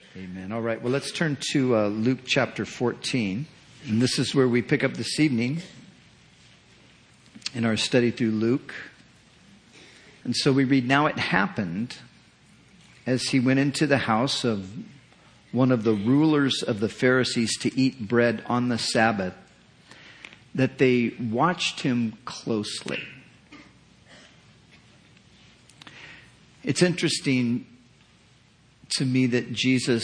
Amen. All right. Well, let's turn to Luke chapter 14. And this is where we pick up this evening in our study through Luke. And so we read, "Now it happened, as he went into the house of one of the rulers of the Pharisees to eat bread on the Sabbath, that they watched him closely." It's interesting to me that Jesus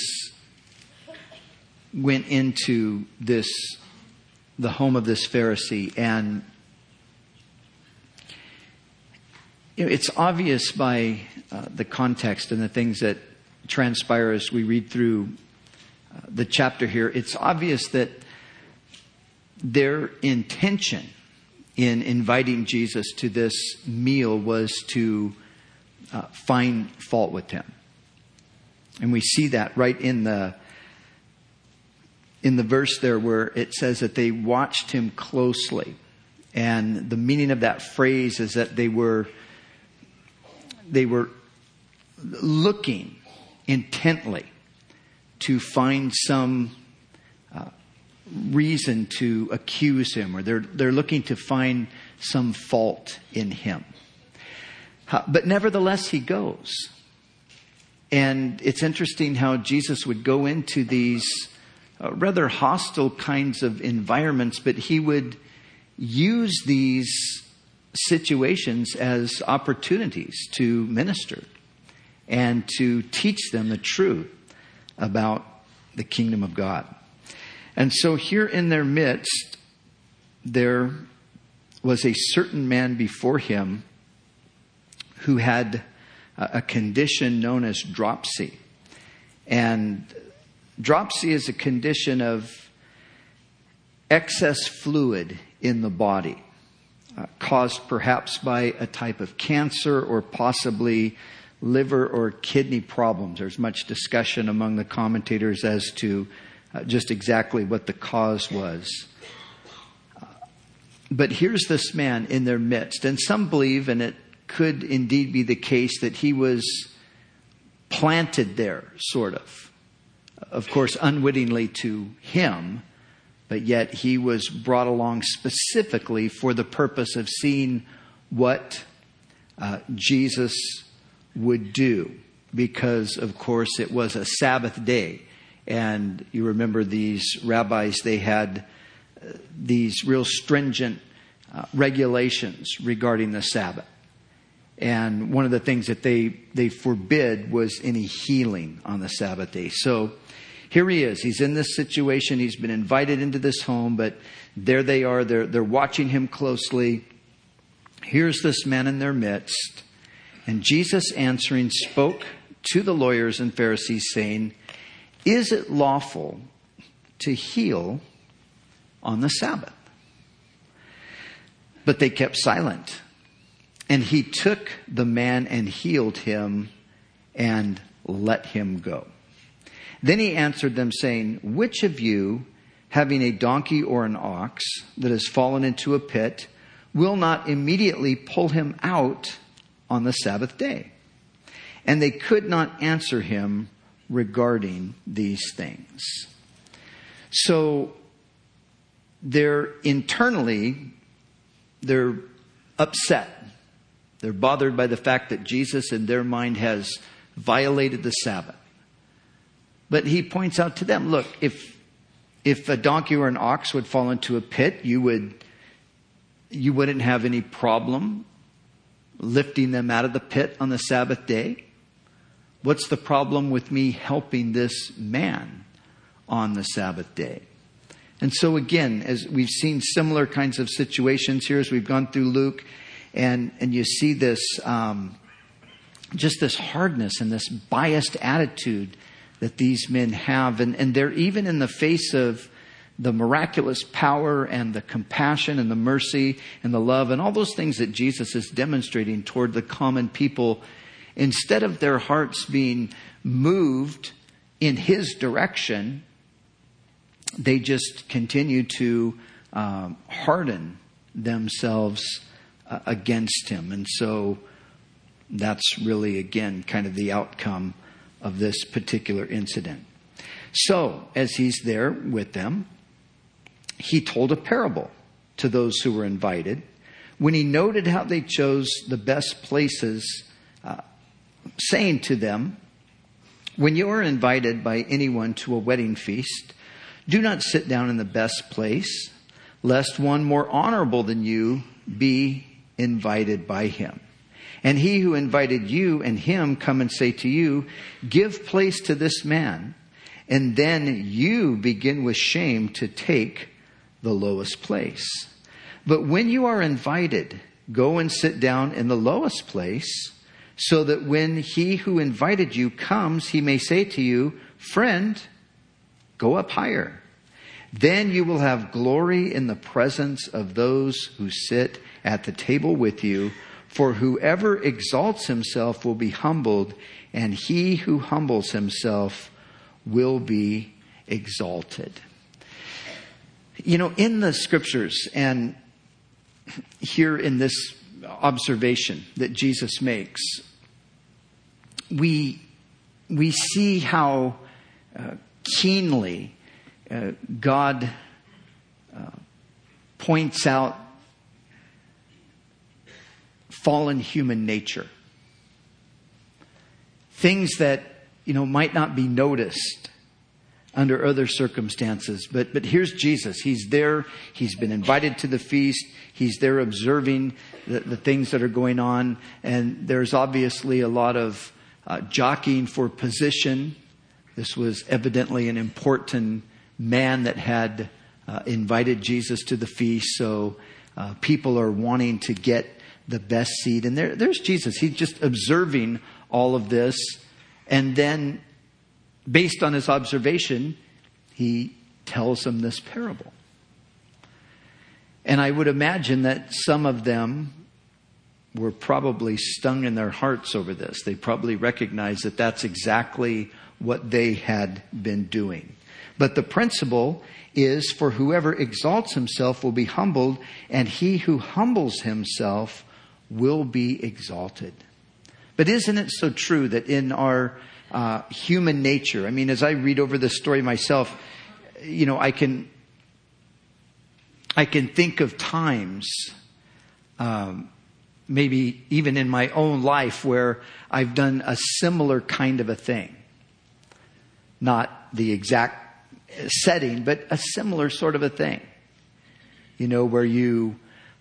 went into the home of this Pharisee, and it's obvious by the context and the things that transpire as we read through the chapter here. It's obvious that their intention in inviting Jesus to this meal was to find fault with him. And we see that right in the verse there where it says that they watched him closely. And the meaning of that phrase is that they were looking intently to find some reason to accuse him, or they're looking to find some fault in him. But nevertheless, he goes. And it's interesting how Jesus would go into these rather hostile kinds of environments, but he would use these situations as opportunities to minister and to teach them the truth about the kingdom of God. And so here in their midst, there was a certain man before him who had a condition known as dropsy. And dropsy is a condition of excess fluid in the body, caused perhaps by a type of cancer or possibly liver or kidney problems. There's much discussion among the commentators as to just exactly what the cause was. But here's this man in their midst, and some believe, and it could indeed be the case, that he was planted there, sort of course, unwittingly to him, but yet he was brought along specifically for the purpose of seeing what Jesus would do, because, of course, it was a Sabbath day. And you remember these rabbis, they had these real stringent regulations regarding the Sabbath. And one of the things that they forbid was any healing on the Sabbath day. So here he is. He's in this situation. He's been invited into this home, but there they are. They're watching him closely. Here's this man in their midst. And Jesus answering spoke to the lawyers and Pharisees, saying, "Is it lawful to heal on the Sabbath?" But they kept silent. And he took the man and healed him and let him go. Then he answered them, saying, "Which of you, having a donkey or an ox that has fallen into a pit, will not immediately pull him out on the Sabbath day?" And they could not answer him regarding these things. So they're upset. They're bothered by the fact that Jesus, in their mind, has violated the Sabbath. But he points out to them, look, if a donkey or an ox would fall into a pit, you wouldn't have any problem lifting them out of the pit on the Sabbath day. What's the problem with me helping this man on the Sabbath day? And so again, as we've seen similar kinds of situations here as we've gone through Luke, and you see this, just this hardness and this biased attitude that these men have. And they're even in the face of the miraculous power and the compassion and the mercy and the love and all those things that Jesus is demonstrating toward the common people. Instead of their hearts being moved in his direction, they just continue to harden themselves against him. And so that's really, again, kind of the outcome of this particular incident. So, as he's there with them, he told a parable to those who were invited. When he noted how they chose the best places, saying to them, when you are invited by anyone to a wedding feast, do not sit down in the best place, lest one more honorable than you be invited by him. And he who invited you and him come and say to you, give place to this man. And then you begin with shame to take the lowest place. But when you are invited, go and sit down in the lowest place, so that when he who invited you comes, he may say to you, friend, go up higher. Then you will have glory in the presence of those who sit at the table with you. For whoever exalts himself will be humbled, and he who humbles himself will be exalted. You know, in the scriptures and here in this observation that Jesus makes, we see how keenly God points out fallen human nature. Things that, might not be noticed under other circumstances. But here's Jesus. He's there. He's been invited to the feast. He's there observing the things that are going on. And there's obviously a lot of jockeying for position. This was evidently an important man that had invited Jesus to the feast. So people are wanting to get the best seat. And there's Jesus. He's just observing all of this. And then, based on his observation, he tells them this parable. And I would imagine that some of them were probably stung in their hearts over this. They probably recognized that that's exactly what they had been doing. But the principle is, for whoever exalts himself will be humbled, and he who humbles himself will be exalted. But isn't it so true that in our human nature, as I read over this story myself, I can think of times, maybe even in my own life, where I've done a similar kind of a thing. Not the exact setting, but a similar sort of a thing. Where you're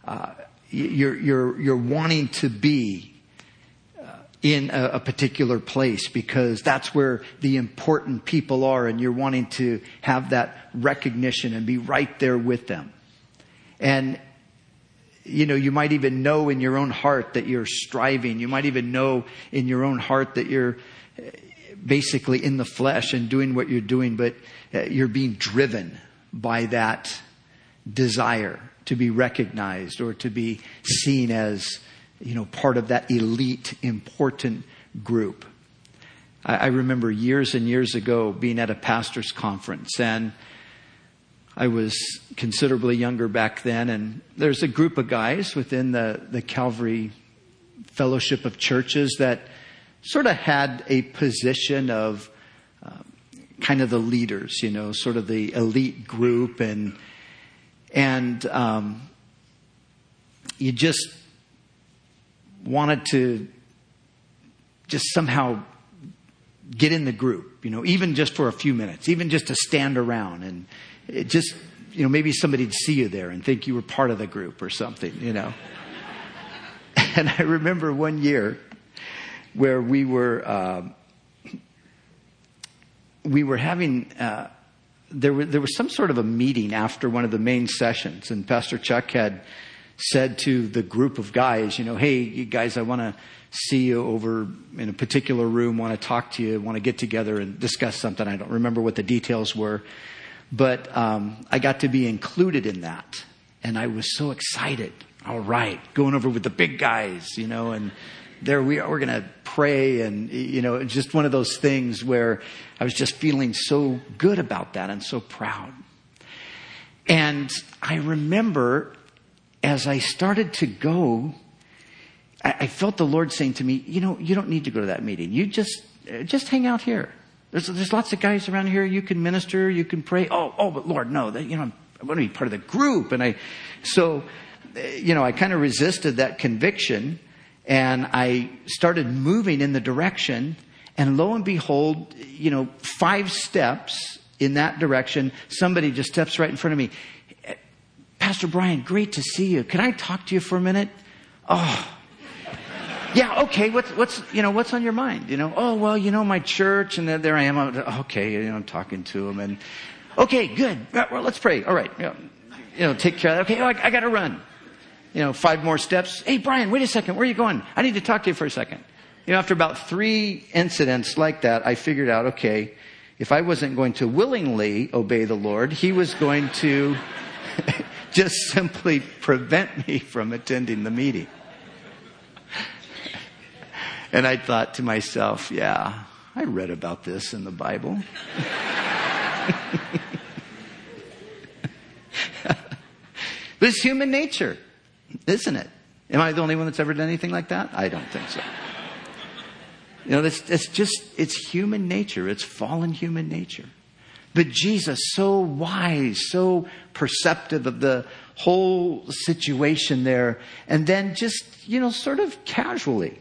wanting to be in a particular place because that's where the important people are, and you're wanting to have that recognition and be right there with them. And, you might even know in your own heart that you're striving. You might even know in your own heart that you're basically in the flesh and doing what you're doing, but you're being driven by that desire to be recognized or to be seen as, part of that elite, important group. I remember years and years ago being at a pastor's conference, and I was considerably younger back then, and there's a group of guys within the Calvary Fellowship of Churches that sort of had a position of kind of the leaders, sort of the elite group, and you just wanted to just somehow get in the group, even just for a few minutes, even just to stand around, and it just, maybe somebody'd see you there and think you were part of the group or something, And I remember one year where we were having, there was some sort of a meeting after one of the main sessions, and Pastor Chuck had said to the group of guys, hey, you guys, I want to see you over in a particular room, want to talk to you, want to get together and discuss something. I don't remember what the details were, but I got to be included in that. And I was so excited. All right, going over with the big guys, and there we are, we're going to pray. And, it's just one of those things where I was just feeling so good about that and so proud. And I remember as I started to go, I felt the Lord saying to me, you don't need to go to that meeting. You just hang out here. There's lots of guys around here. You can minister, you can pray. Oh, but Lord, no, I want to be part of the group. And I kind of resisted that conviction, and I started moving in the direction, and lo and behold, 5 steps in that direction, somebody just steps right in front of me. Pastor Brian, great to see you. Can I talk to you for a minute? Oh, yeah, okay. What's on your mind? My church, and then there I am. Okay, I'm talking to him, and okay, good. Well, let's pray. All right, take care of that. Okay, I got to run. 5 more steps. Hey, Brian, wait a second. Where are you going? I need to talk to you for a second. After about 3 incidents like that, I figured out, okay, if I wasn't going to willingly obey the Lord, he was going to just simply prevent me from attending the meeting. And I thought to myself, yeah, I read about this in the Bible. But it's human nature, isn't it? Am I the only one that's ever done anything like that? I don't think so. It's human nature. It's fallen human nature. But Jesus, so wise, so perceptive of the whole situation there, and then just, sort of casually,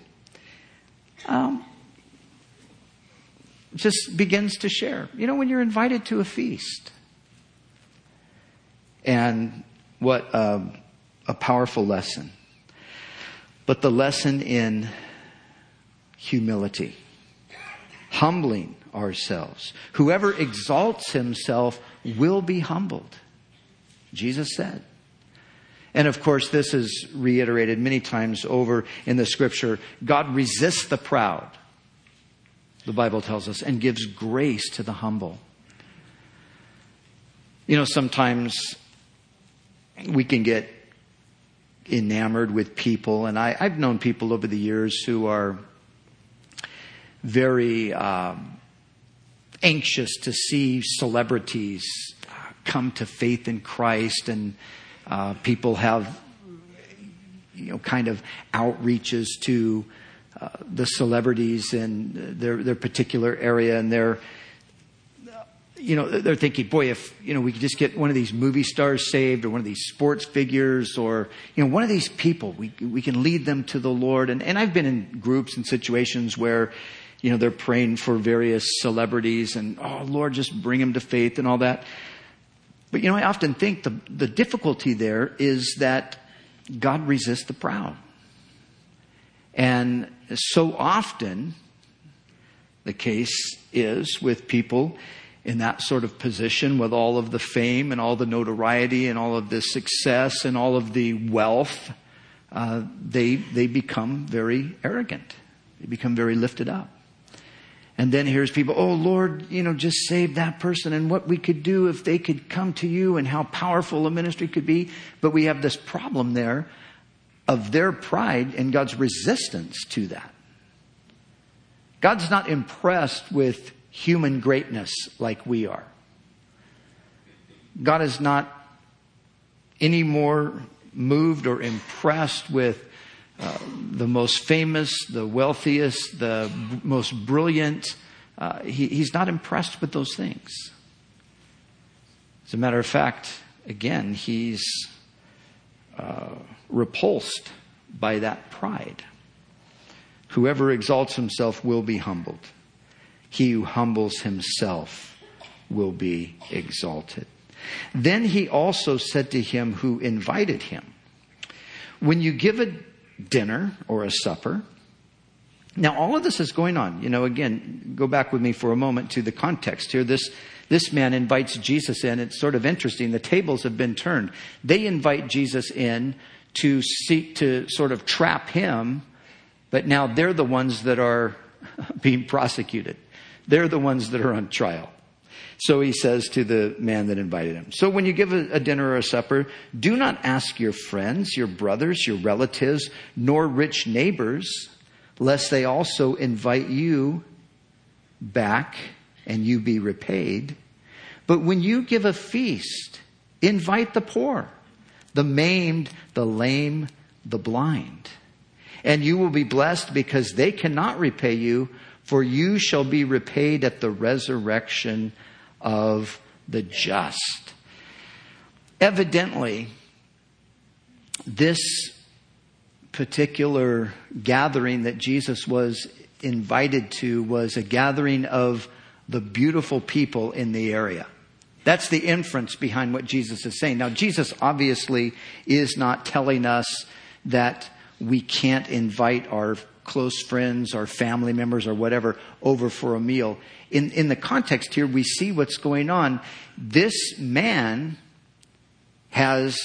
just begins to share. When you're invited to a feast. And what a powerful lesson. But the lesson in humility. Humbling ourselves. Whoever exalts himself will be humbled. Jesus said. And of course, this is reiterated many times over in the scripture. God resists the proud, the Bible tells us, and gives grace to the humble. Sometimes we can get enamored with people. And I've known people over the years who are very anxious to see celebrities come to faith in Christ, and people have kind of outreaches to the celebrities in their particular area, and they're thinking, boy, if we could just get one of these movie stars saved, or one of these sports figures, or one of these people, we can lead them to the Lord. And I've been in groups and situations where they're praying for various celebrities, and Lord, just bring them to faith and all that. But I often think the difficulty there is that God resists the proud. And so often the case is with people in that sort of position, with all of the fame and all the notoriety and all of the success and all of the wealth, they become very arrogant. They become very lifted up. And then here's people, oh Lord, just save that person, and what we could do if they could come to you, and how powerful a ministry could be. But we have this problem there of their pride and God's resistance to that. God's not impressed with human greatness like we are. God is not any more moved or impressed with the most famous, the wealthiest, the most brilliant. He's not impressed with those things. As a matter of fact, again, he's repulsed by that pride. Whoever exalts himself will be humbled. He who humbles himself will be exalted. Then he also said to him who invited him, when you give a dinner or a supper. Now, all of this is going on. Again, go back with me for a moment to the context here. This man invites Jesus in. It's sort of interesting. The tables have been turned. They invite Jesus in to seek to sort of trap him, but now they're the ones that are being prosecuted. They're the ones that are on trial. So he says to the man that invited him, so when you give a dinner or a supper, do not ask your friends, your brothers, your relatives, nor rich neighbors, lest they also invite you back and you be repaid. But when you give a feast, invite the poor, the maimed, the lame, the blind. And you will be blessed because they cannot repay you, for you shall be repaid at the resurrection of the just. Evidently, this particular gathering that Jesus was invited to was a gathering of the beautiful people in the area. That's the inference behind what Jesus is saying. Now, Jesus obviously is not telling us that we can't invite our close friends, our family members, or whatever over for a meal. In the context here, we see what's going on. This man has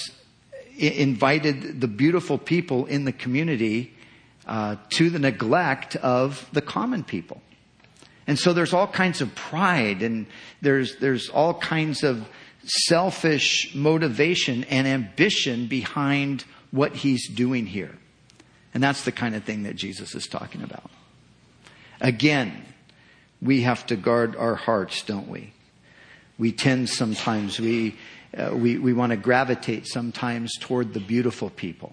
invited the beautiful people in the community to the neglect of the common people. And so there's all kinds of pride, and there's all kinds of selfish motivation and ambition behind what he's doing here. And that's the kind of thing that Jesus is talking about. Again, we have to guard our hearts, don't we? We tend sometimes, we want to gravitate sometimes toward the beautiful people.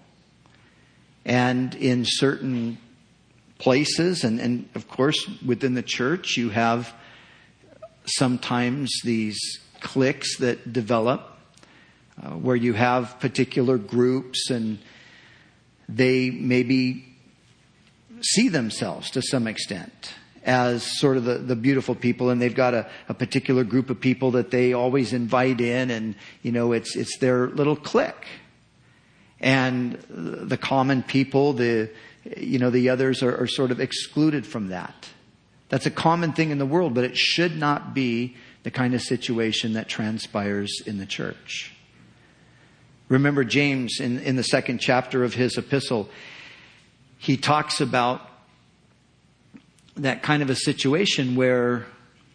And in certain places, and of course within the church, you have sometimes these cliques that develop where you have particular groups, and they maybe see themselves to some extent as sort of the beautiful people, and they've got a particular group of people that they always invite in, and it's their little clique. And the common people, the others are sort of excluded from that. That's a common thing in the world, but it should not be the kind of situation that transpires in the church. Remember James in the second chapter of his epistle, he talks about that kind of a situation where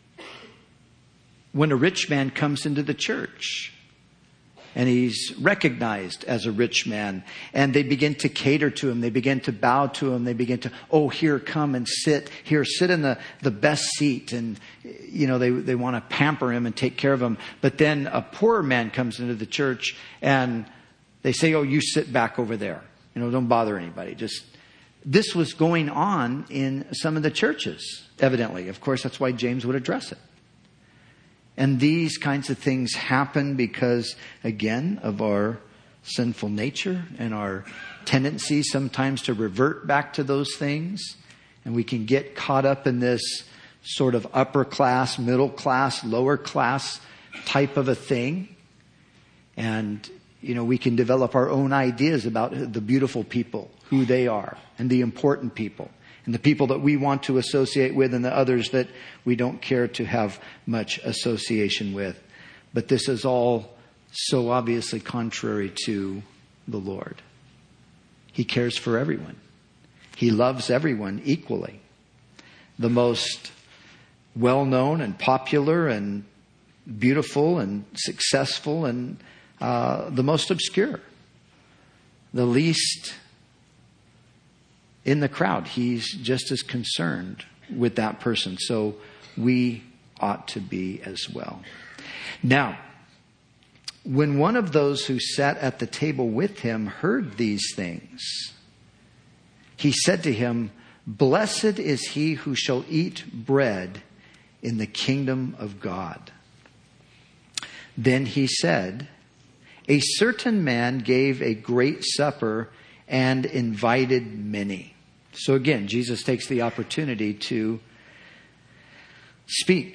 when a rich man comes into the church and he's recognized as a rich man, and they begin to cater to him, they begin to bow to him, they begin to, here, come and sit in the best seat, and they want to pamper him and take care of him. But then a poorer man comes into the church and they say, you sit back over there, don't bother anybody. This was going on in some of the churches, evidently. Of course, that's why James would address it. And these kinds of things happen because, again, of our sinful nature and our tendency sometimes to revert back to those things. And we can get caught up in this sort of upper class, middle class, lower class type of a thing. And, we can develop our own ideas about the beautiful people, who they are, and the important people, and the people that we want to associate with, and the others that we don't care to have much association with. But this is all so obviously contrary to the Lord. He cares for everyone. He loves everyone equally. The most well-known and popular and beautiful and successful, and the most obscure, the least in the crowd. He's just as concerned with that person. So we ought to be as well. Now, when one of those who sat at the table with him heard these things, he said to him, "Blessed is he who shall eat bread in the kingdom of God." Then he said, "A certain man gave a great supper and invited many." So again, Jesus takes the opportunity to speak.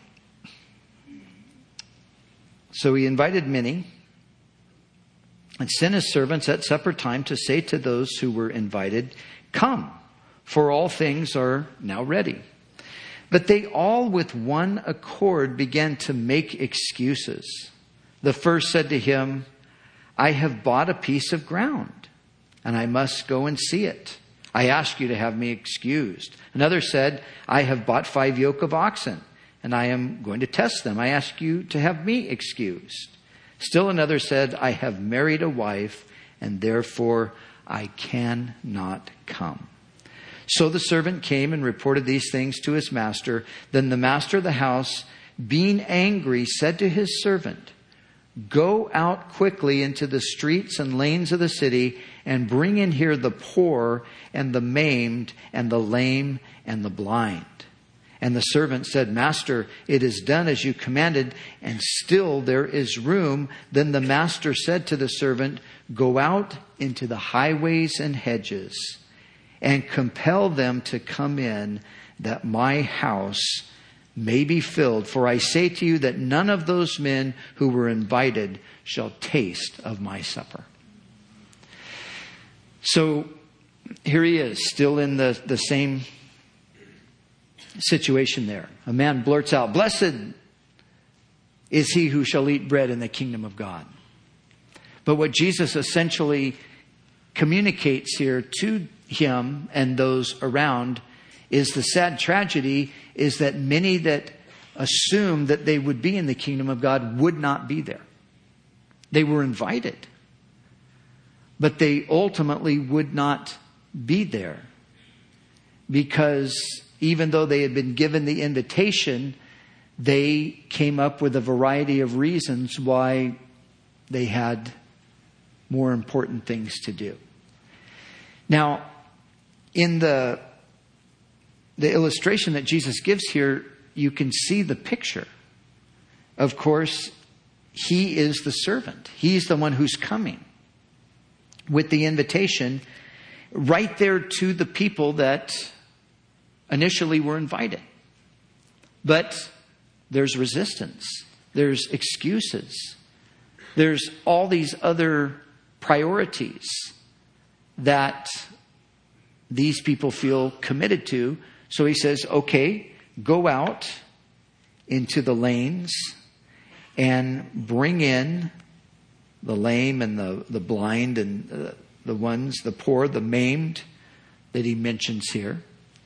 So he invited many and sent his servants at supper time to say to those who were invited, "Come, for all things are now ready." But they all with one accord began to make excuses. The first said to him, "I have bought a piece of ground, and I must go and see it. I ask you to have me excused." Another said, "I have bought 5 yoke of oxen, and I am going to test them. I ask you to have me excused." Still another said, "I have married a wife, and therefore I cannot come." So the servant came and reported these things to his master. Then the master of the house, being angry, said to his servant, "Go out quickly into the streets and lanes of the city and bring in here the poor and the maimed and the lame and the blind." And the servant said, Master, it is done as you commanded, and still there is room. Then the master said to the servant, Go out into the highways and hedges, and compel them to come in, that my house may be filled. For I say to you that none of those men who were invited shall taste of my supper. So here he is, still in the same situation there. A man blurts out, Blessed is he who shall eat bread in the kingdom of God. But what Jesus essentially communicates here to him and those around is the sad tragedy is that many that assumed that they would be in the kingdom of God would not be there. They were invited, but they ultimately would not be there, because even though they had been given the invitation, they came up with a variety of reasons why they had more important things to do. Now, in the illustration that Jesus gives here, you can see the picture. Of course, he is the servant. He's the one who's coming with the invitation right there to the people that initially were invited. But there's resistance. There's excuses. There's all these other priorities that these people feel committed to. So he says, okay, go out into the lanes and bring in the lame and the blind and the ones, the poor, the maimed that he mentions here.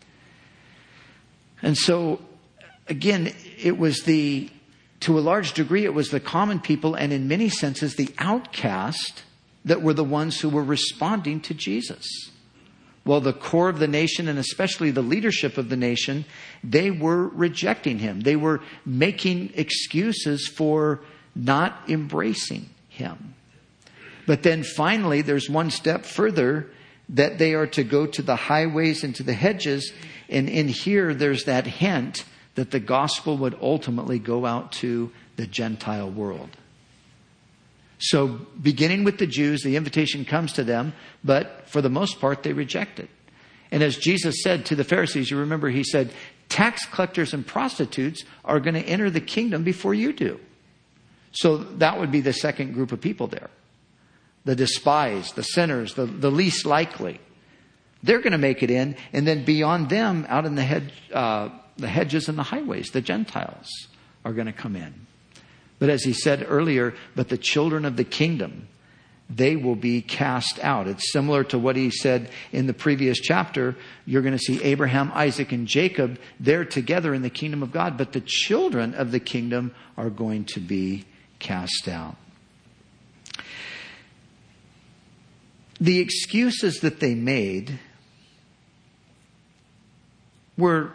And so, again, it was to a large degree, it was the common people, and in many senses, the outcast that were the ones who were responding to Jesus. Well, the core of the nation, and especially the leadership of the nation, they were rejecting him. They were making excuses for not embracing him. But then finally, there's one step further, that they are to go to the highways and to the hedges. And in here, there's that hint that the gospel would ultimately go out to the Gentile world. So beginning with the Jews, the invitation comes to them, but for the most part, they reject it. And as Jesus said to the Pharisees, you remember he said, tax collectors and prostitutes are going to enter the kingdom before you do. So that would be the second group of people there. The despised, the sinners, the least likely. They're going to make it in. And then beyond them, out in the hedges and the highways, the Gentiles are going to come in. But as he said earlier, but the children of the kingdom, they will be cast out. It's similar to what he said in the previous chapter. You're going to see Abraham, Isaac, and Jacob. They're together in the kingdom of God. But the children of the kingdom are going to be cast out. The excuses that they made were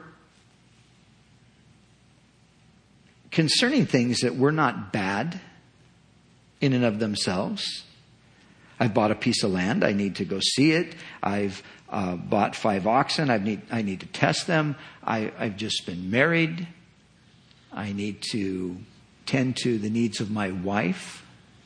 concerning things that were not bad in and of themselves. I bought a piece of land. I need to go see it. I've bought 5 oxen. I need to test them. I've just been married. I need to tend to the needs of my wife.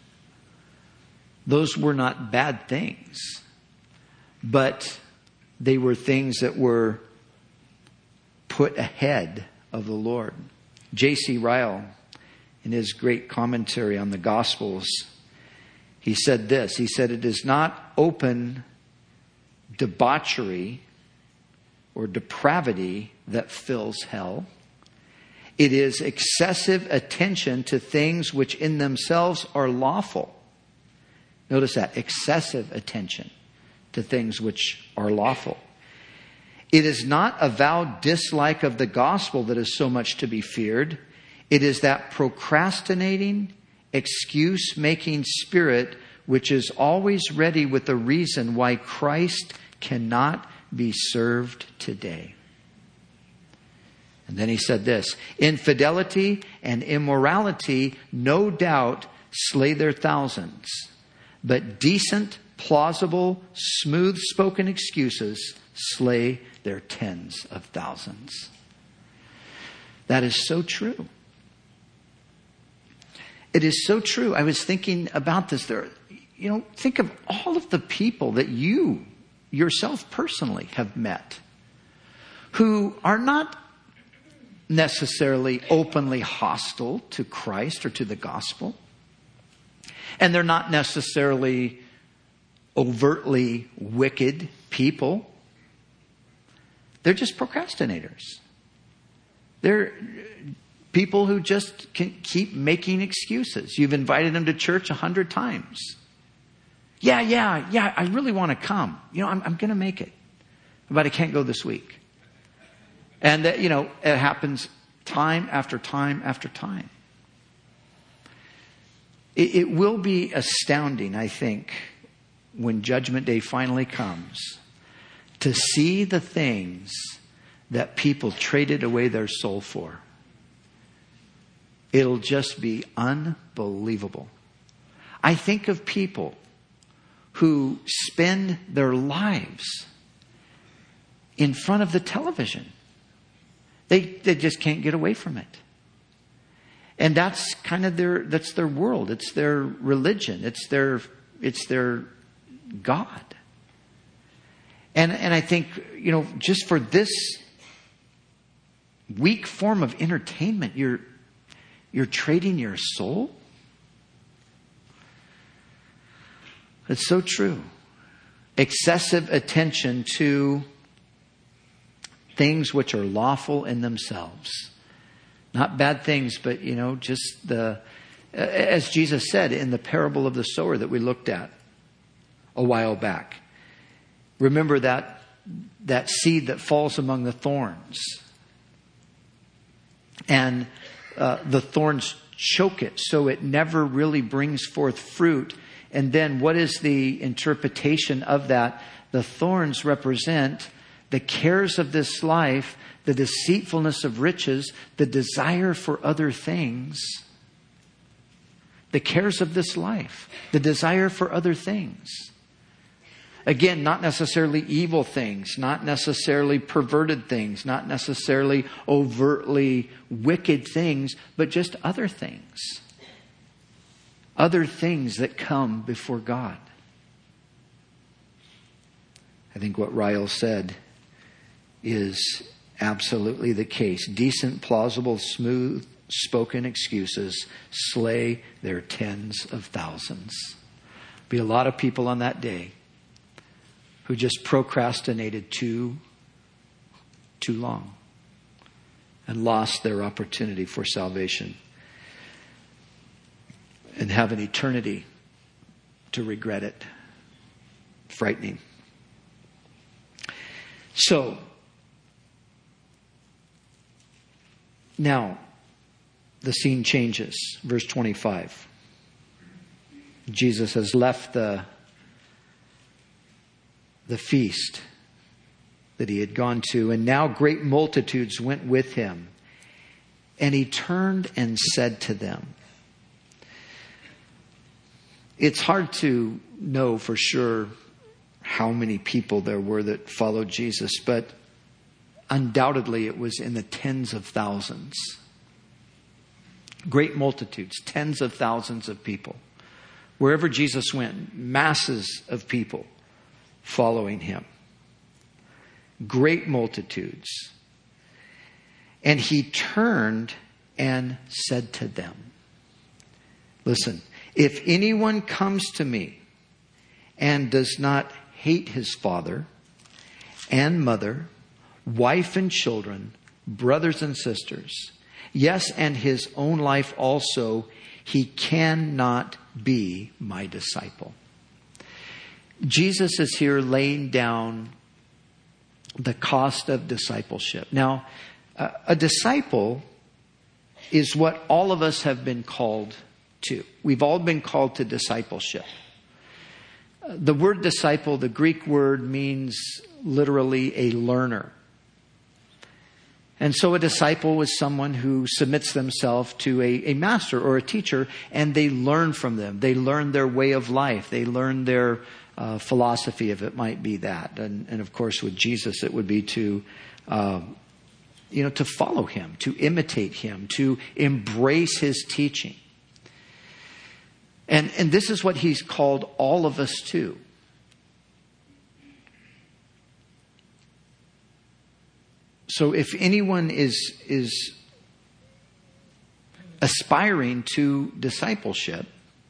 Those were not bad things, but they were things that were put ahead of the Lord. J.C. Ryle, in his great commentary on the Gospels, he said this. He said, it is not open debauchery or depravity that fills hell. It is excessive attention to things which in themselves are lawful. Notice that, excessive attention to things which are lawful. It is not a vowed dislike of the gospel that is so much to be feared. It is that procrastinating, excuse-making spirit which is always ready with a reason why Christ cannot be served today. And then he said this, infidelity and immorality no doubt slay their thousands, but decent, plausible, smooth-spoken excuses slay their tens of thousands. That is so true. It is so true. I was thinking about this there. Think of all of the people that you yourself personally have met who are not necessarily openly hostile to Christ or to the gospel. And they're not necessarily overtly wicked people. They're just procrastinators. They're people who just can keep making excuses. You've invited them to church 100 times. Yeah, I really want to come. I'm going to make it. But I can't go this week. And that, it happens time after time after time. It will be astounding, I think, when Judgment Day finally comes, to see the things that people traded away their soul for. It'll just be unbelievable. I think of people who spend their lives in front of the television. They just can't get away from it. And that's kind of their world. It's their religion. It's their God. And I think, just for this weak form of entertainment, you're trading your soul? It's so true. Excessive attention to things which are lawful in themselves. Not bad things, but, just as Jesus said in the parable of the sower that we looked at a while back. Remember that seed that falls among the thorns. And the thorns choke it, so it never really brings forth fruit. And then what is the interpretation of that? The thorns represent the cares of this life, the deceitfulness of riches, the desire for other things. The cares of this life, the desire for other things. Again, not necessarily evil things, not necessarily perverted things, not necessarily overtly wicked things, but just other things. Other things that come before God. I think what Ryle said is absolutely the case. Decent, plausible, smooth spoken excuses slay their tens of thousands. Be a lot of people on that day who just procrastinated too long and lost their opportunity for salvation and have an eternity to regret it. Frightening. So, now, the scene changes. Verse 25. Jesus has left the feast that he had gone to, and now great multitudes went with him. And he turned and said to them. It's hard to know for sure how many people there were that followed Jesus, but undoubtedly it was in the tens of thousands. Great multitudes, tens of thousands of people. Wherever Jesus went, masses of people following him. Great multitudes. And he turned and said to them, listen, if anyone comes to me and does not hate his father and mother, wife and children, brothers and sisters, yes, and his own life also, he cannot be my disciple. Jesus is here laying down the cost of discipleship. Now, a disciple is what all of us have been called to. We've all been called to discipleship. The word disciple, the Greek word, means literally a learner. And so a disciple was someone who submits themselves to a master or a teacher, and they learn from them. They learn their way of life. They learn their philosophy, if it might be that. And of course, with Jesus, it would be to to follow him, to imitate him, to embrace his teaching. And this is what he's called all of us to. So if anyone is aspiring to discipleship,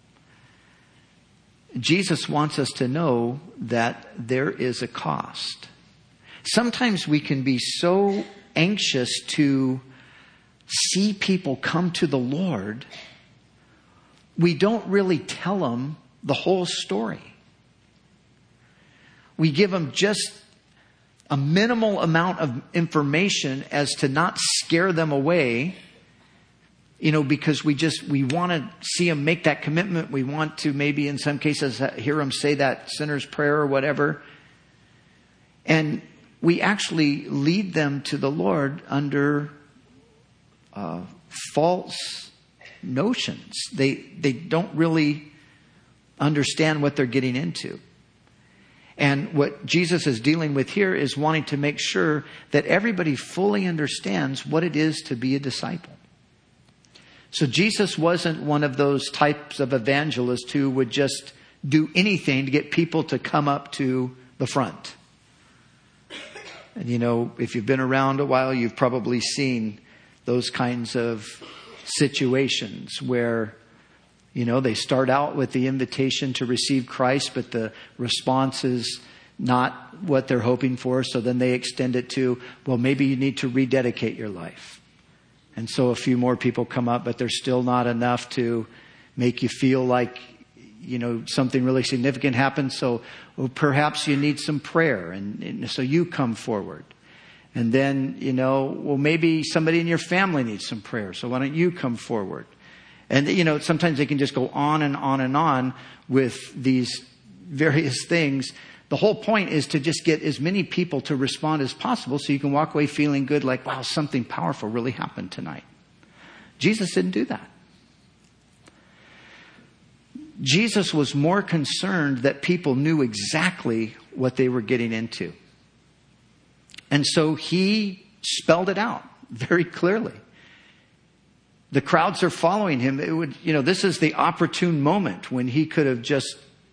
Jesus wants us to know that there is a cost. Sometimes we can be so anxious to see people come to the Lord, we don't really tell them the whole story. We give them just a minimal amount of information as to not scare them away, because we want to see them make that commitment. We want to maybe in some cases hear them say that sinner's prayer or whatever. And we actually lead them to the Lord under false notions. They don't really understand what they're getting into. And what Jesus is dealing with here is wanting to make sure that everybody fully understands what it is to be a disciple. So Jesus wasn't one of those types of evangelists who would just do anything to get people to come up to the front. And if you've been around a while, you've probably seen those kinds of situations where, they start out with the invitation to receive Christ, but the response is not what they're hoping for. So then they extend it to, well, maybe you need to rededicate your life. And so a few more people come up, but there's still not enough to make you feel like, something really significant happened. So perhaps you need some prayer. And so you come forward. And then, maybe somebody in your family needs some prayer. So why don't you come forward? And, sometimes they can just go on and on and on with these various things. The whole point is to just get as many people to respond as possible so you can walk away feeling good, like, wow, something powerful really happened tonight. Jesus didn't do that. Jesus was more concerned that people knew exactly what they were getting into. And so he spelled it out very clearly. The crowds are following him. This is the opportune moment when he could have just,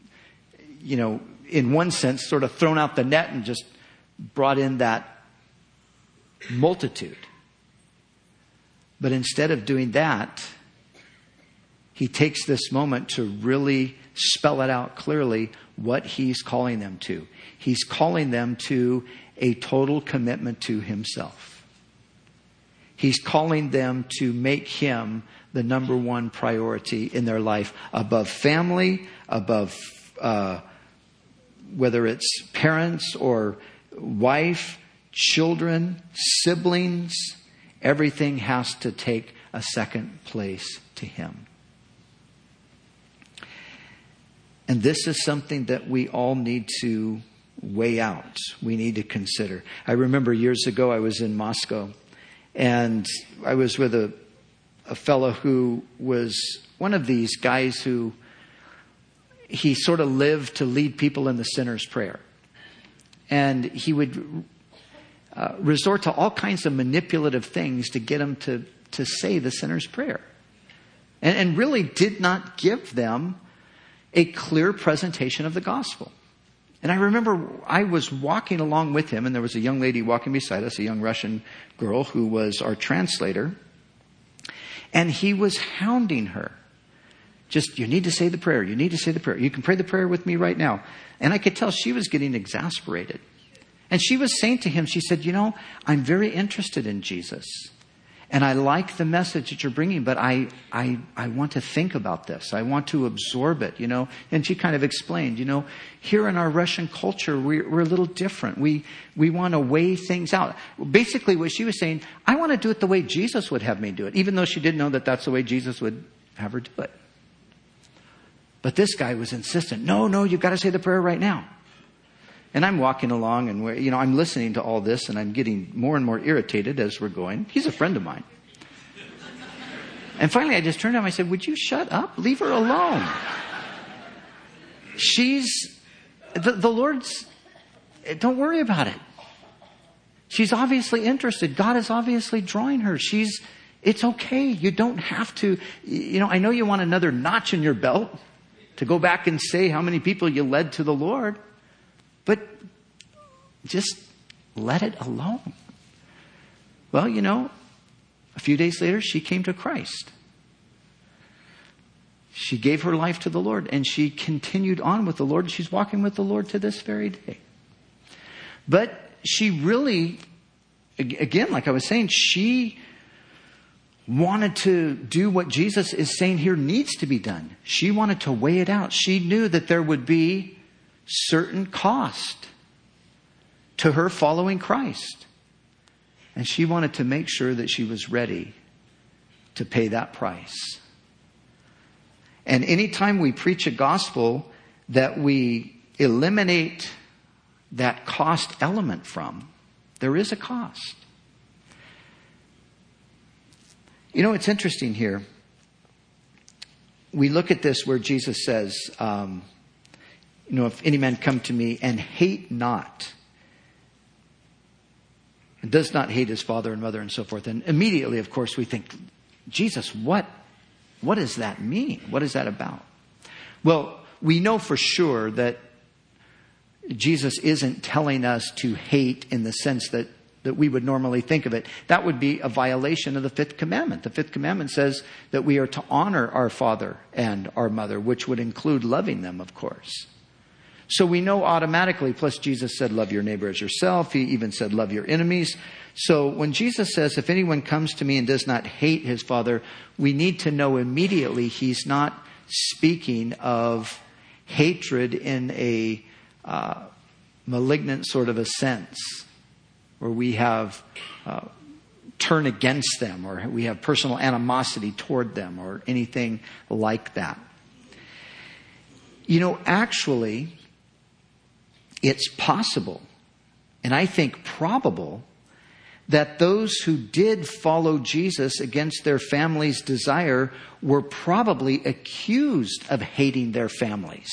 in one sense, sort of thrown out the net and just brought in that multitude. But instead of doing that, he takes this moment to really spell it out clearly what he's calling them to. He's calling them to a total commitment to himself. He's calling them to make him the number one priority in their life above family, above whether it's parents or wife, children, siblings. Everything has to take a second place to him. And this is something that we all need to weigh out. We need to consider. I remember years ago I was in Moscow. And I was with a fellow who was one of these guys who he sort of lived to lead people in the sinner's prayer. And he would resort to all kinds of manipulative things to get them to say the sinner's prayer. And really did not give them a clear presentation of the gospel. And I remember I was walking along with him, and there was a young lady walking beside us, a young Russian girl who was our translator. And he was hounding her. Just, you need to say the prayer. You need to say the prayer. You can pray the prayer with me right now. And I could tell she was getting exasperated. And she was saying to him, she said, I'm very interested in Jesus. And I like the message that you're bringing, but I want to think about this. I want to absorb it, And she kind of explained, here in our Russian culture, we're a little different. We want to weigh things out. Basically what she was saying, I want to do it the way Jesus would have me do it, even though she didn't know that that's the way Jesus would have her do it. But this guy was insistent. No, you've got to say the prayer right now. And I'm walking along and, I'm listening to all this and I'm getting more and more irritated as we're going. He's a friend of mine. And finally I just turned to him. I said, would you shut up? Leave her alone. She's, the Lord's, don't worry about it. She's obviously interested. God is obviously drawing her. It's okay. You don't have to, I know you want another notch in your belt to go back and say how many people you led to the Lord, but just let it alone. Well, a few days later, she came to Christ. She gave her life to the Lord, and she continued on with the Lord. She's walking with the Lord to this very day. But she really, again, like I was saying, she wanted to do what Jesus is saying here needs to be done. She wanted to weigh it out. She knew that there would be certain cost to her following Christ. And she wanted to make sure that she was ready to pay that price. And anytime we preach a gospel that we eliminate that cost element from, there is a cost. It's interesting here. We look at this where Jesus says, if any man come to me and hate not, and does not hate his father and mother and so forth. And immediately, of course, we think, Jesus, what does that mean? What is that about? Well, we know for sure that Jesus isn't telling us to hate in the sense that we would normally think of it. That would be a violation of the fifth commandment. The fifth commandment says that we are to honor our father and our mother, which would include loving them, of course. So we know automatically, plus Jesus said, love your neighbor as yourself. He even said, love your enemies. So when Jesus says, if anyone comes to me and does not hate his father, we need to know immediately he's not speaking of hatred in a malignant sort of a sense, where we have turn against them, or we have personal animosity toward them, or anything like that. Actually, it's possible, and I think probable, that those who did follow Jesus against their family's desire were probably accused of hating their families.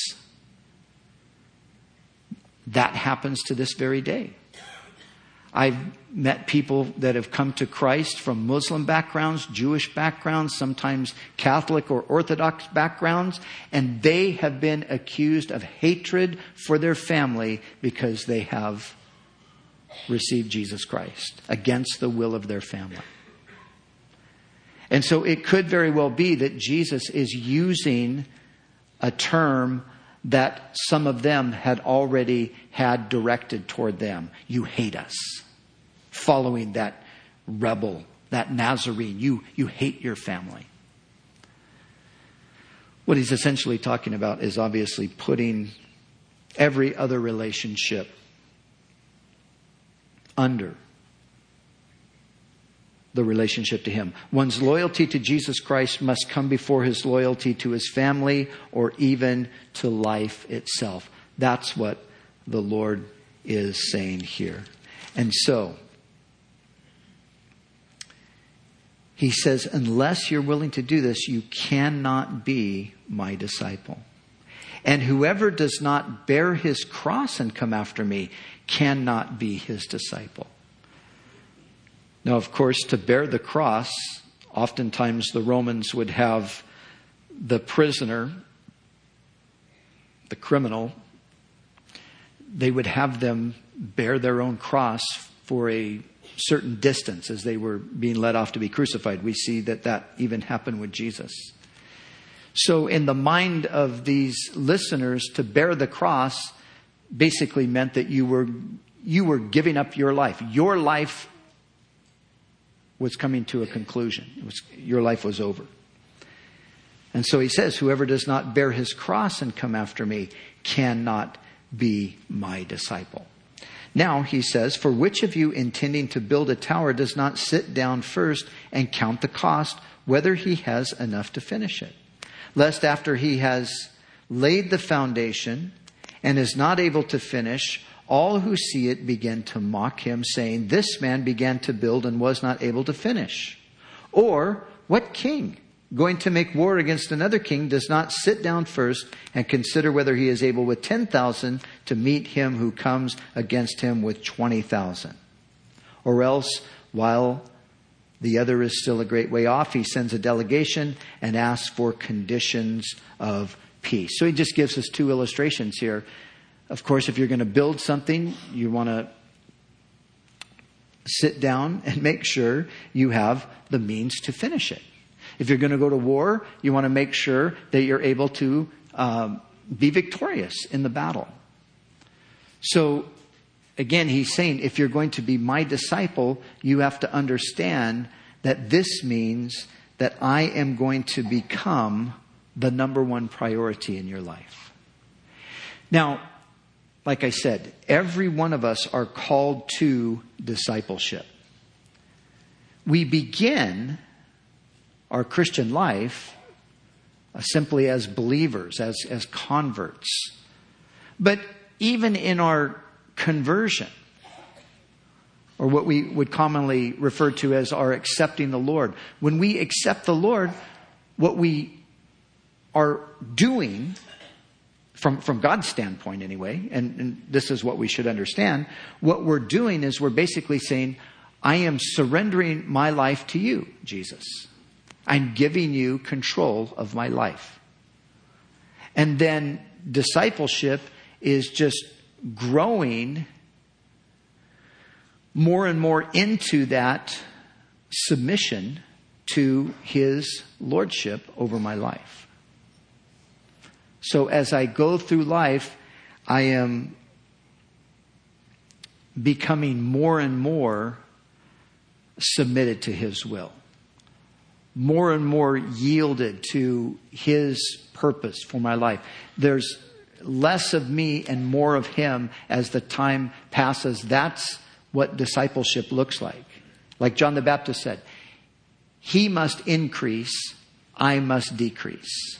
That happens to this very day. I've met people that have come to Christ from Muslim backgrounds, Jewish backgrounds, sometimes Catholic or Orthodox backgrounds, and they have been accused of hatred for their family because they have received Jesus Christ against the will of their family. And so it could very well be that Jesus is using a term that some of them had already had directed toward them. You hate us. Following that rebel, that Nazarene. You hate your family. What he's essentially talking about is obviously putting every other relationship under the relationship to him. One's loyalty to Jesus Christ must come before his loyalty to his family or even to life itself. That's what the Lord is saying here. And so, he says, unless you're willing to do this, you cannot be my disciple. And whoever does not bear his cross and come after me cannot be his disciple. Now, of course, to bear the cross, oftentimes the Romans would have the prisoner, the criminal, they would have them bear their own cross for a certain distance as they were being led off to be crucified. We see that even happened with Jesus. So in the mind of these listeners, to bear the cross basically meant that you were giving up your life. Your life was coming to a conclusion. Your life was over. And so he says, whoever does not bear his cross and come after me cannot be my disciple. Now, he says, for which of you intending to build a tower does not sit down first and count the cost, whether he has enough to finish it? Lest after he has laid the foundation and is not able to finish, all who see it begin to mock him, saying, this man began to build and was not able to finish. Or, what king, going to make war against another king, does not sit down first and consider whether he is able with 10,000 to meet him who comes against him with 20,000? Or else, while the other is still a great way off, he sends a delegation and asks for conditions of peace. So he just gives us two illustrations here. Of course, if you're going to build something, you want to sit down and make sure you have the means to finish it. If you're going to go to war, you want to make sure that you're able to be victorious in the battle. So, again, he's saying, if you're going to be my disciple, you have to understand that this means that I am going to become the number one priority in your life. Now, like I said, every one of us are called to discipleship. We begin our Christian life simply as believers, as converts. But even in our conversion, or what we would commonly refer to as our accepting the Lord, when we accept the Lord, what we are doing, from God's standpoint anyway, and this is what we should understand, what we're doing is we're basically saying, I am surrendering my life to you, Jesus. I'm giving you control of my life. And then discipleship is just growing more and more into that submission to his lordship over my life. So as I go through life, I am becoming more and more submitted to his will. More and more yielded to his purpose for my life. There's less of me and more of him as the time passes. That's what discipleship looks like. Like John the Baptist said, he must increase, I must decrease.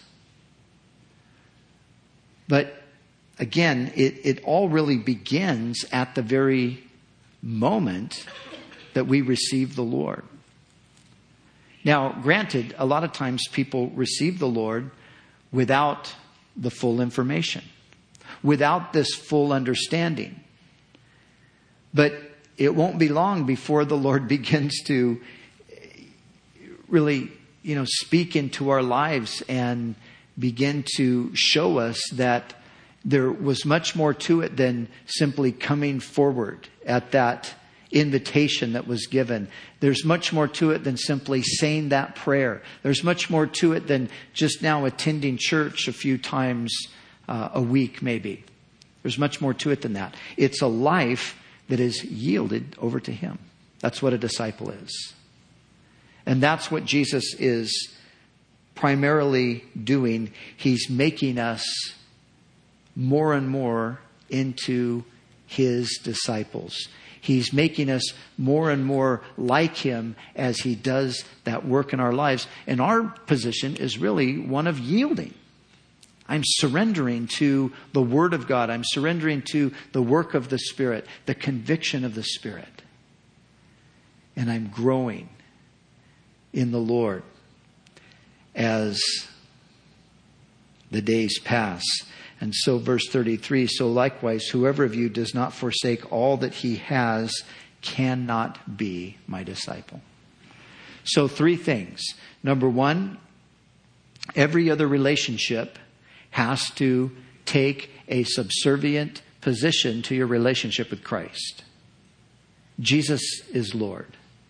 But again, it all really begins at the very moment that we receive the Lord. Now, granted, a lot of times people receive the Lord without the full information, without this full understanding. But it won't be long before the Lord begins to really, speak into our lives and begin to show us that there was much more to it than simply coming forward at that invitation that was given. There's much more to it than simply saying that prayer. There's much more to it than just now attending church a few times a week, maybe. There's much more to it than that. It's a life that is yielded over to him. That's what a disciple is. And that's what Jesus is primarily doing. He's making us more and more into his disciples. He's making us more and more like him as he does that work in our lives. And our position is really one of yielding. I'm surrendering to the Word of God. I'm surrendering to the work of the Spirit, the conviction of the Spirit. And I'm growing in the Lord as the days pass. And so verse 33, so likewise, whoever of you does not forsake all that he has cannot be my disciple. So 3 things. Number 1, every other relationship has to take a subservient position to your relationship with Christ. Jesus is Lord.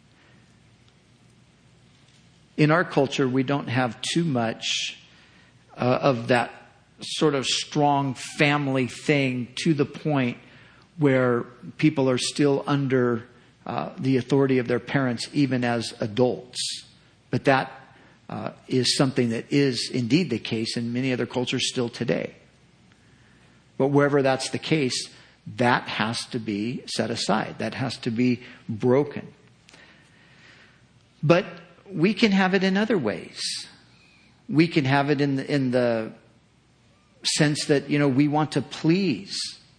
In our culture, we don't have too much of that sort of strong family thing to the point where people are still under the authority of their parents, even as adults. But that is something that is indeed the case in many other cultures still today. But wherever that's the case, that has to be set aside. That has to be broken. But we can have it in other ways. We can have it in the sense that, we want to please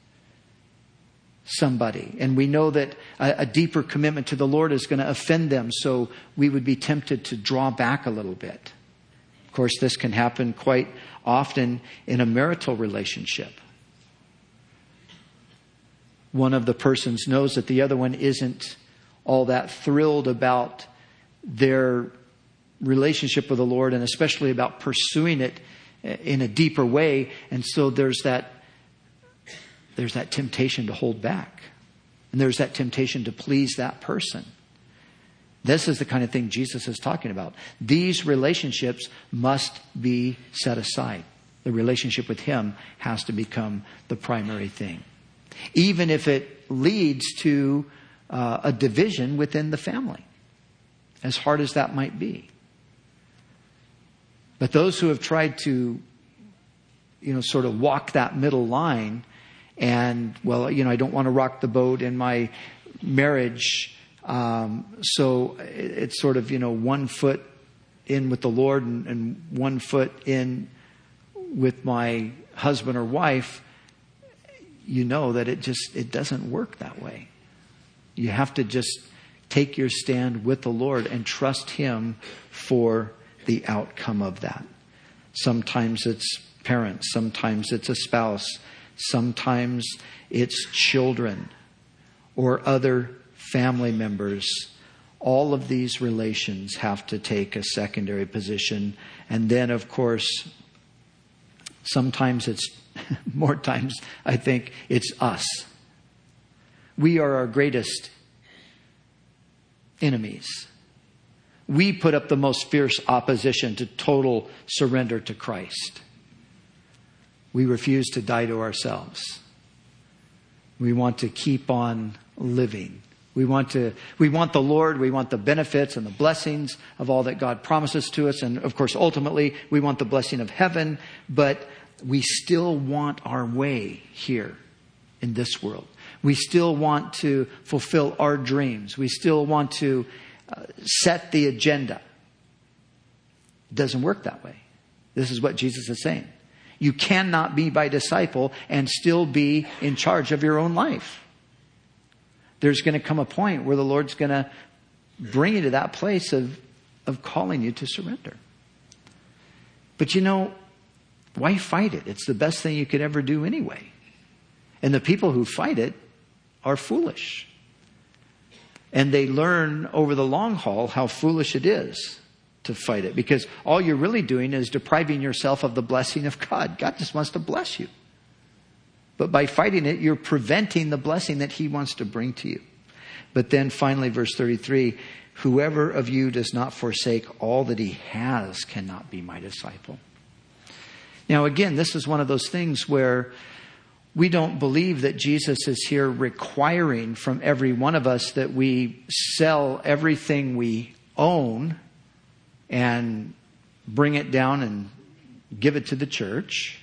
somebody. And we know that a deeper commitment to the Lord is going to offend them. So we would be tempted to draw back a little bit. Of course, this can happen quite often in a marital relationship. One of the persons knows that the other one isn't all that thrilled about their relationship with the Lord, and especially about pursuing it in a deeper way. And so there's that temptation to hold back. And there's that temptation to please that person. This is the kind of thing Jesus is talking about. These relationships must be set aside. The relationship with Him has to become the primary thing. Even if it leads to a division within the family, as hard as that might be. But those who have tried to, sort of walk that middle line and, I don't want to rock the boat in my marriage. So it's sort of, 1 foot in with the Lord and 1 foot in with my husband or wife. That it doesn't work that way. You have to just take your stand with the Lord and trust Him for the outcome of that. Sometimes it's parents, sometimes it's a spouse, sometimes it's children or other family members. All of these relations have to take a secondary position. And then, of course, sometimes more times, I think, it's us. We are our greatest enemies. We put up the most fierce opposition to total surrender to Christ. We refuse to die to ourselves. We want to keep on living. We want the Lord, we want the benefits and the blessings of all that God promises to us. And of course, ultimately, we want the blessing of heaven, but we still want our way here in this world. We still want to fulfill our dreams. We still want to set the agenda. It doesn't work that way. This is what Jesus is saying. You cannot be my disciple and still be in charge of your own life. There's going to come a point where the Lord's going to bring you to that place of calling you to surrender. But why fight it? It's the best thing you could ever do anyway. And the people who fight it are foolish. And they learn over the long haul how foolish it is to fight it. Because all you're really doing is depriving yourself of the blessing of God. God just wants to bless you. But by fighting it, you're preventing the blessing that He wants to bring to you. But then finally, verse 33, whoever of you does not forsake all that he has cannot be my disciple. Now, again, this is one of those things where we don't believe that Jesus is here requiring from every one of us that we sell everything we own and bring it down and give it to the church.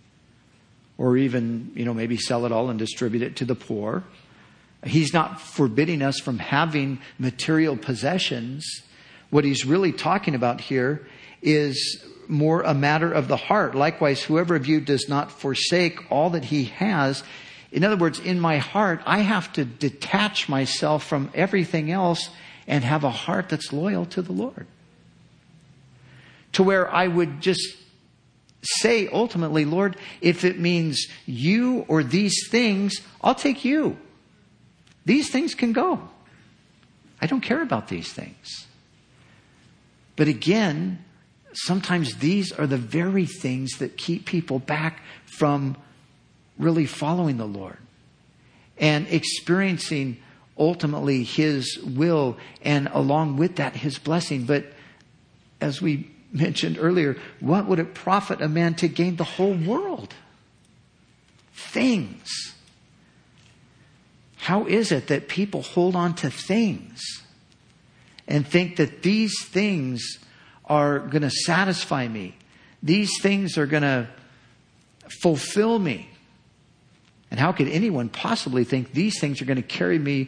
Or even, maybe sell it all and distribute it to the poor. He's not forbidding us from having material possessions. What He's really talking about here is more a matter of the heart. Likewise, whoever of you does not forsake all that he has. In other words, in my heart, I have to detach myself from everything else and have a heart that's loyal to the Lord. To where I would just say ultimately, Lord, if it means you or these things, I'll take you. These things can go. I don't care about these things. But again, sometimes these are the very things that keep people back from really following the Lord and experiencing ultimately His will and along with that His blessing. But as we mentioned earlier, what would it profit a man to gain the whole world? Things. How is it that people hold on to things and think that these things are going to satisfy me? These things are going to fulfill me. And how could anyone possibly think these things are going to carry me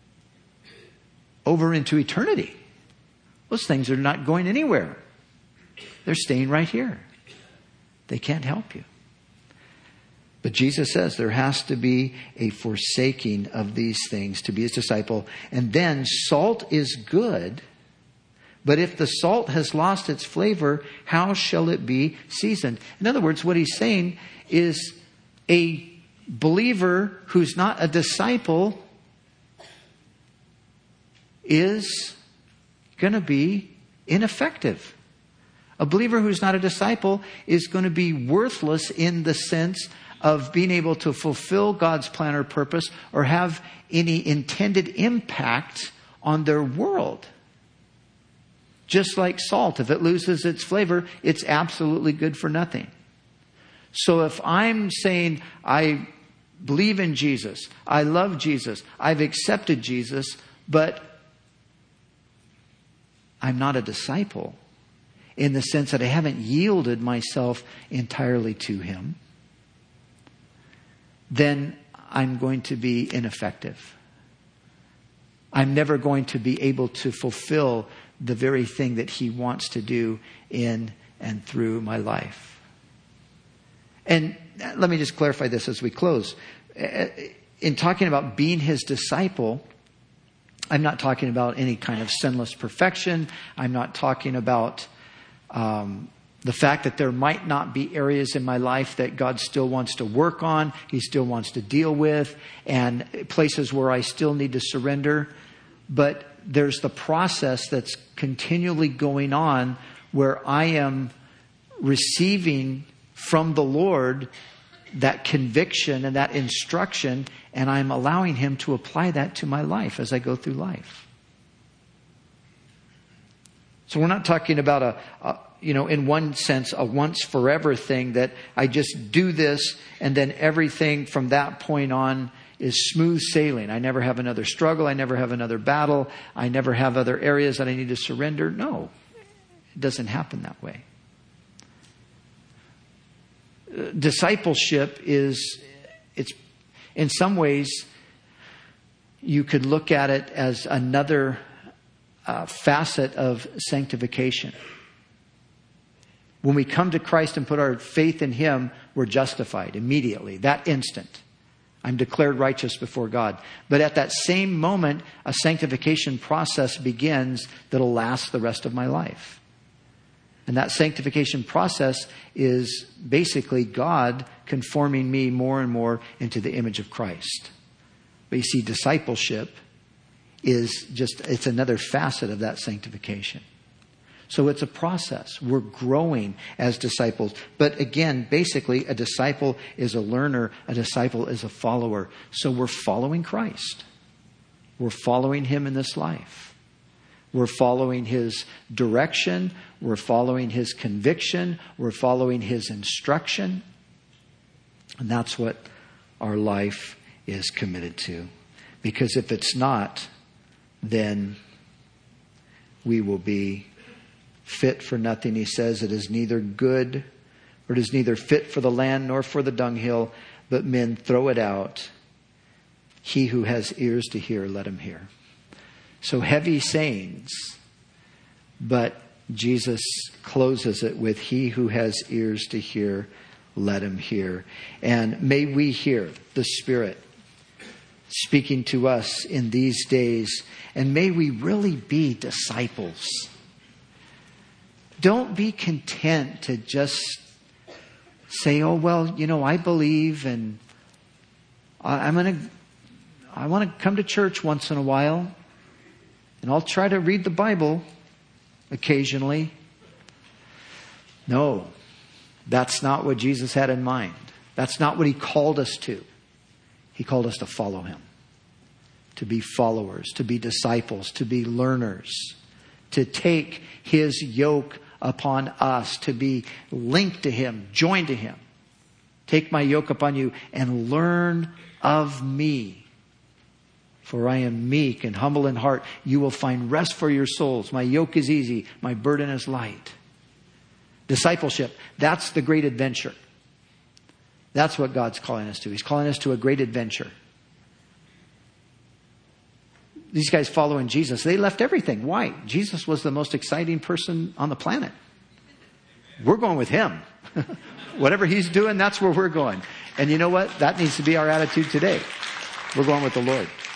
over into eternity? Those things are not going anywhere. They're staying right here. They can't help you. But Jesus says there has to be a forsaking of these things to be His disciple. And then salt is good, but if the salt has lost its flavor, how shall it be seasoned? In other words, what He's saying is a believer who's not a disciple is going to be ineffective. A believer who's not a disciple is going to be worthless in the sense of being able to fulfill God's plan or purpose or have any intended impact on their world. Just like salt, if it loses its flavor, it's absolutely good for nothing. So if I'm saying I believe in Jesus, I love Jesus, I've accepted Jesus, but I'm not a disciple in the sense that I haven't yielded myself entirely to Him, then I'm going to be ineffective. I'm never going to be able to fulfill the very thing that He wants to do in and through my life. And let me just clarify this as we close. In talking about being His disciple, I'm not talking about any kind of sinless perfection. I'm not talking about the fact that there might not be areas in my life that God still wants to work on, He still wants to deal with, and places where I still need to surrender. But there's the process that's continually going on where I am receiving from the Lord that conviction and that instruction, and I'm allowing Him to apply that to my life as I go through life. So we're not talking about in one sense, a once forever thing that I just do this and then everything from that point on is smooth sailing. I never have another struggle. I never have another battle. I never have other areas that I need to surrender. No, it doesn't happen that way. Discipleship it's in some ways, you could look at it as another facet of sanctification. When we come to Christ and put our faith in Him, we're justified immediately, that instant. I'm declared righteous before God. But at that same moment, a sanctification process begins that'll last the rest of my life. And that sanctification process is basically God conforming me more and more into the image of Christ. But you see, discipleship it's another facet of that sanctification. So it's a process. We're growing as disciples. But again, basically, a disciple is a learner. A disciple is a follower. So we're following Christ. We're following Him in this life. We're following His direction. We're following His conviction. We're following His instruction. And that's what our life is committed to. Because if it's not, then we will be fit for nothing. He says it is neither good, or it is neither fit for the land nor for the dunghill, but men throw it out. He who has ears to hear, let him hear. So heavy sayings, but Jesus closes it with, he who has ears to hear, let him hear. And may we hear the Spirit speaking to us in these days, and may we really be disciples. Don't be content to just say, oh, well, I believe and I want to come to church once in a while and I'll try to read the Bible occasionally. No, that's not what Jesus had in mind. That's not what He called us to. He called us to follow Him, to be followers, to be disciples, to be learners, to take His yoke upon us, to be linked to Him, joined to Him. Take my yoke upon you and learn of me. For I am meek and humble in heart. You will find rest for your souls. My yoke is easy. My burden is light. Discipleship, that's the great adventure. That's what God's calling us to. He's calling us to a great adventure. These guys following Jesus, they left everything. Why? Jesus was the most exciting person on the planet. We're going with Him. Whatever He's doing, that's where we're going. And you know what? That needs to be our attitude today. We're going with the Lord.